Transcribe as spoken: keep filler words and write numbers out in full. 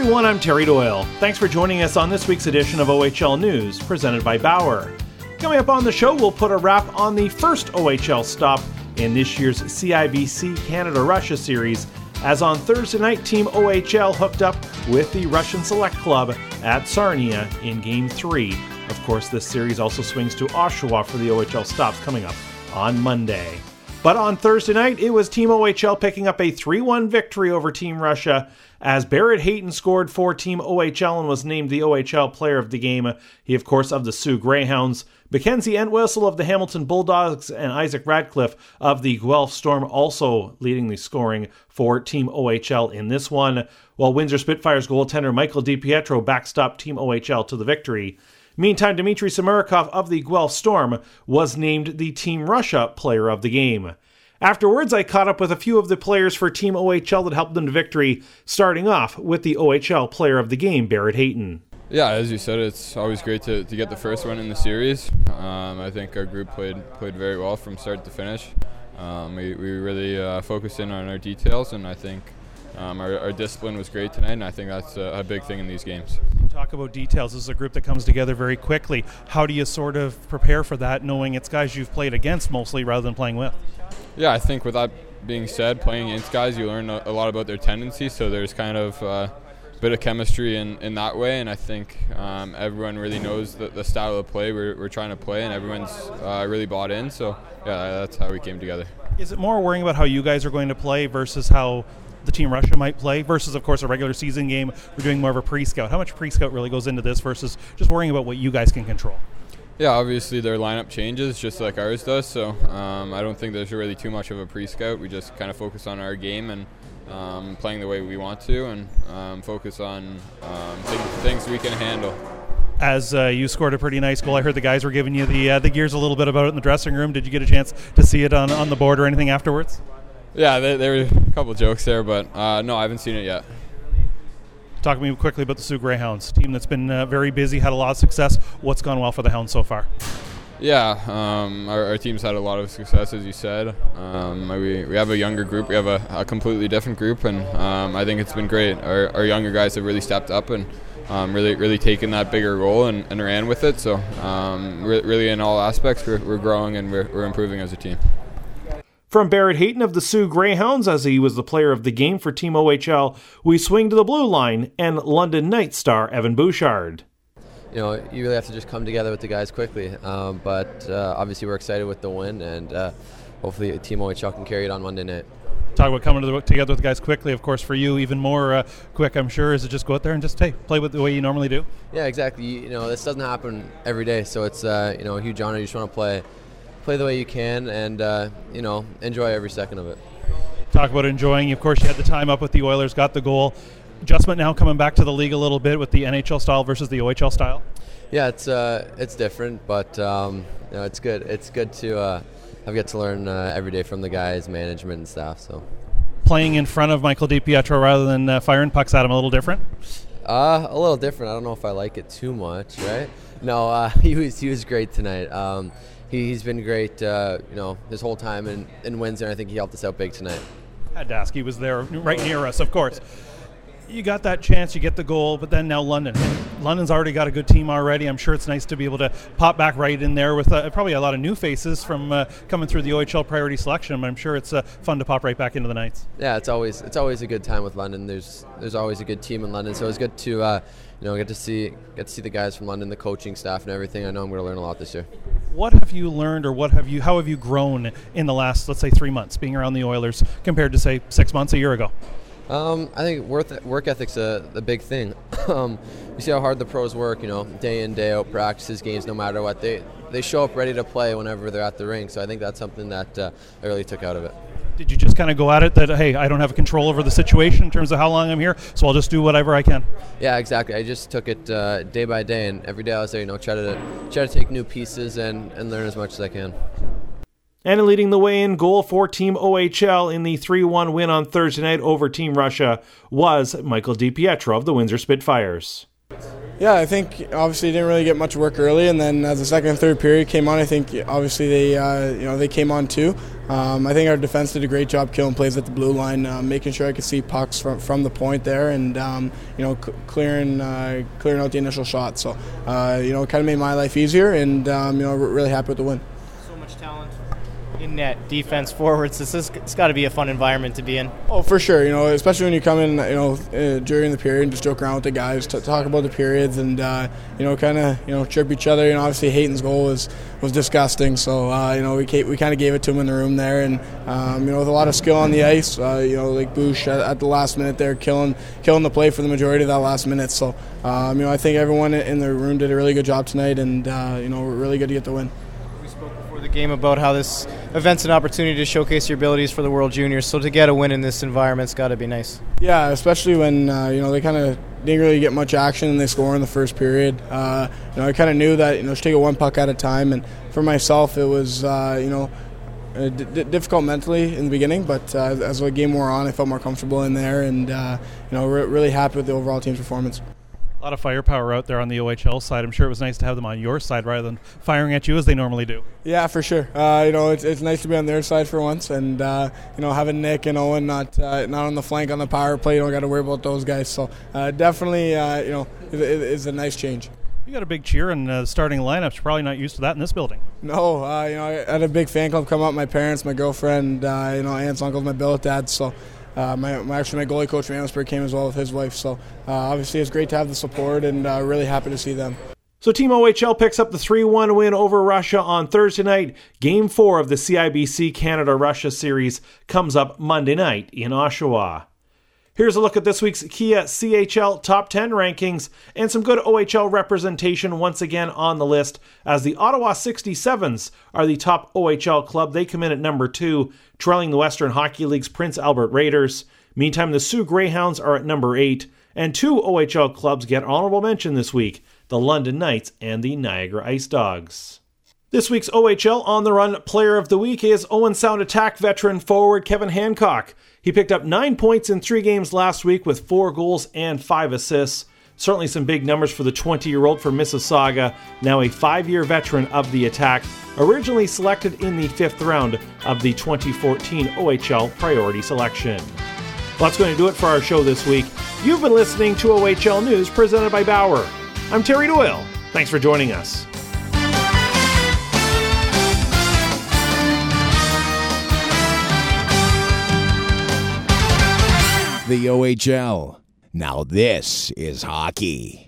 everyone, I'm Terry Doyle. Thanks for joining us on this week's edition of O H L News, presented by Bauer. Coming up on the show, we'll put a wrap on the first O H L stop in this year's C I B C Canada-Russia series, as on Thursday night, Team O H L hooked up with the Russian Select Club at Sarnia in Game three. Of course, this series also swings to Oshawa for the O H L stops coming up on Monday. But on Thursday night, it was Team O H L picking up a three one victory over Team Russia, as Barrett Hayton scored for Team O H L and was named the O H L Player of the Game. He, of course, of the Sioux Greyhounds, Mackenzie Entwistle of the Hamilton Bulldogs, and Isaac Radcliffe of the Guelph Storm also leading the scoring for Team O H L in this one, while Windsor Spitfires goaltender Michael DiPietro backstopped Team O H L to the victory. Meantime, Dmitry Samarikov of the Guelph Storm was named the Team Russia Player of the Game. Afterwards, I caught up with a few of the players for Team O H L that helped them to victory, starting off with the O H L Player of the Game, Barrett Hayton. Yeah, as you said, it's always great to, to get the first one in the series. Um, I think our group played played very well from start to finish. Um, we, we really uh, focused in on our details, and I think um, our, our discipline was great tonight, and I think that's a, a big thing in these games. Talk about details. This is a group that comes together very quickly. How do you sort of prepare for that, knowing it's guys you've played against mostly rather than playing with? Yeah, I think with that being said, playing against guys, you learn a, a lot about their tendencies, so there's kind of uh, a bit of chemistry in, in that way, and I think um, everyone really knows the, the style of play we're, we're trying to play, and everyone's uh, really bought in, so yeah, that's how we came together. Is it more worrying about how you guys are going to play versus how the Team Russia might play versus, of course, a regular season game? We're doing more of a pre-scout. How much pre-scout really goes into this versus just worrying about what you guys can control? Yeah, obviously their lineup changes just like ours does, so um, I don't think there's really too much of a pre-scout. We just kind of focus on our game and um, playing the way we want to, and um, focus on um, things, things we can handle. As uh, you scored a pretty nice goal, I heard the guys were giving you the uh, the gears a little bit about it in the dressing room. Did you get a chance to see it on, on the board or anything afterwards? Yeah, there, there were a couple of jokes there, but uh, no, I haven't seen it yet. Talk to me quickly about the Sioux Greyhounds, team that's been uh, very busy, had a lot of success. What's gone well for the Hounds so far? Yeah, um, our, our team's had a lot of success, as you said. Um, we, we have a younger group. We have a, a completely different group, and um, I think it's been great. Our, our younger guys have really stepped up and um, really really taken that bigger role and, and ran with it. So um, re- really in all aspects, we're, we're growing and we're, we're improving as a team. From Barrett Hayton of the Sioux Greyhounds, as he was the player of the game for Team O H L, we swing to the blue line and London Knights star Evan Bouchard. You know, you really have to just come together with the guys quickly, um, but uh, obviously we're excited with the win, and uh, hopefully Team O H L can carry it on Monday night. Talk about coming to the, together with the guys quickly. Of course, for you, even more uh, quick, I'm sure, is it just go out there and just hey, play with the way you normally do? Yeah, exactly. You, you know, this doesn't happen every day, so it's uh, you know a huge honor. You just want to play. Play the way you can, and uh, you know, enjoy every second of it. Talk about enjoying. Of course, you had the time up with the Oilers, got the goal. Adjustment now coming back to the league a little bit with the N H L style versus the O H L style. Yeah, it's uh, it's different, but um, you know, it's good. It's good to uh, have get to learn uh, every day from the guys, management, and staff. So, playing in front of Michael DiPietro rather than uh, firing pucks at him, a little different. Uh, a little different. I don't know if I like it too much, right? No, uh, he was he was great tonight. Um, He, he's been great, uh, you know, his whole time in, in Windsor, and I think he helped us out big tonight. Had to ask. He was there right near us, of course. You got that chance, you get the goal, but then now London. London's already got a good team already. I'm sure it's nice to be able to pop back right in there with uh, probably a lot of new faces from uh, coming through the O H L priority selection. I'm sure it's uh, fun to pop right back into the Knights. Yeah, it's always it's always a good time with London. There's there's always a good team in London, so it's good to uh, you know get to see get to see the guys from London, the coaching staff, and everything. I know I'm going to learn a lot this year. What have you learned, or what have you? How have you grown in the last, let's say, three months being around the Oilers compared to, say, six months a year ago? Um, I think work work ethic's a, a big thing. um, you see how hard the pros work, you know, day in, day out, practices, games, no matter what. They they show up ready to play whenever they're at the rink. So I think that's something that uh, I really took out of it. Did you just kind of go at it that, hey, I don't have control over the situation in terms of how long I'm here, so I'll just do whatever I can? Yeah, exactly. I just took it uh, day by day, and every day I was there, you know, try to try to take new pieces and, and learn as much as I can. And leading the way in goal for Team O H L in the three one win on Thursday night over Team Russia was Michael DiPietro of the Windsor Spitfires. Yeah, I think obviously didn't really get much work early, and then as the second and third period came on, I think obviously they uh, you know they came on too. Um, I think our defense did a great job killing plays at the blue line, uh, making sure I could see pucks from, from the point there, and um, you know c- clearing uh, clearing out the initial shot. So uh, you know it kind of made my life easier, and um, you know we're really happy with the win. So much talent in net, defense, forwards. This is, it's got to be a fun environment to be in. Oh, for sure. You know, especially when you come in, you know, uh, during the period and just joke around with the guys, t- talk about the periods, and uh, you know, kind of you know chirp each other. You know, obviously Hayton's goal was was disgusting, so uh, you know we we kind of gave it to him in the room there, and um, you know with a lot of skill on the ice. Uh, you know, like Bush at, at the last minute there, killing killing the play for the majority of that last minute. So um, you know, I think everyone in the room did a really good job tonight, and uh, you know, we're really good to get the win. The game about how this event's an opportunity to showcase your abilities for the World Juniors, so to get a win in this environment's got to be nice. Yeah, especially when uh, you know they kind of didn't really get much action and they score in the first period. Uh, you know, I kind of knew that you know just take it one puck at a time, and for myself it was uh, you know uh, d- difficult mentally in the beginning, but uh, as the game wore on, I felt more comfortable in there, and uh, you know re- really happy with the overall team's performance. A lot of firepower out there on the O H L side. I'm sure it was nice to have them on your side rather than firing at you as they normally do. Yeah, for sure. Uh, you know, it's it's nice to be on their side for once, and uh, you know, having Nick and Owen not uh, not on the flank on the power play, you don't got to worry about those guys. So uh, definitely, uh, you know, it, it, it's a nice change. You got a big cheer in uh, starting lineups. You're probably not used to that in this building. No, uh, you know, I had a big fan club come out. My parents, my girlfriend, uh, you know, aunts, uncles, my billet dad. So. Uh, my, my actually my goalie coach from Amherstburg came as well with his wife, so uh, obviously it's great to have the support, and uh, really happy to see them. So Team O H L picks up the three one win over Russia on Thursday night. Game four of the C I B C Canada-Russia series comes up Monday night in Oshawa. Here's a look at this week's Kia C H L Top ten rankings, and some good O H L representation once again on the list, as the Ottawa sixty-sevens are the top O H L club. They come in at number two, trailing the Western Hockey League's Prince Albert Raiders. Meantime, the Sioux Greyhounds are at number eight, and two O H L clubs get honorable mention this week, the London Knights and the Niagara Ice Dogs. This week's O H L On the Run Player of the Week is Owen Sound Attack veteran forward Kevin Hancock. He picked up nine points in three games last week with four goals and five assists. Certainly some big numbers for the twenty-year-old from Mississauga, now a five-year veteran of the Attack, originally selected in the fifth round of the twenty fourteen O H L Priority Selection. Well, that's going to do it for our show this week. You've been listening to O H L News presented by Bauer. I'm Terry Doyle. Thanks for joining us. The O H L. Now this is hockey.